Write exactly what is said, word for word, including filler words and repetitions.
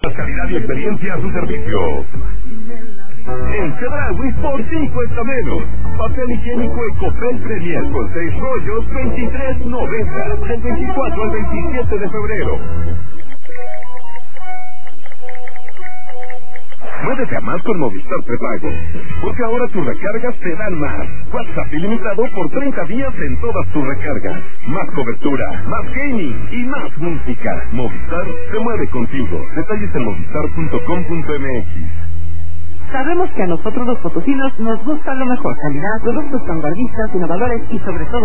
Calidad y experiencia a su servicio. En Chedraui por cinco cuesta menos. Papel higiénico Ecopel Premier con seis rollos, veintitrés noventa. Del veinticuatro al veintisiete de febrero. Muévete a más con Movistar Prepago, porque ahora tus recargas te dan más. WhatsApp ilimitado por treinta días en todas tus recargas. Más cobertura, más gaming y más música. Movistar se mueve contigo. Detalles en movistar punto com punto m x. Sabemos que a nosotros los potosinos nos gusta lo mejor. Calidad, productos vanguardistas, innovadores y sobre todo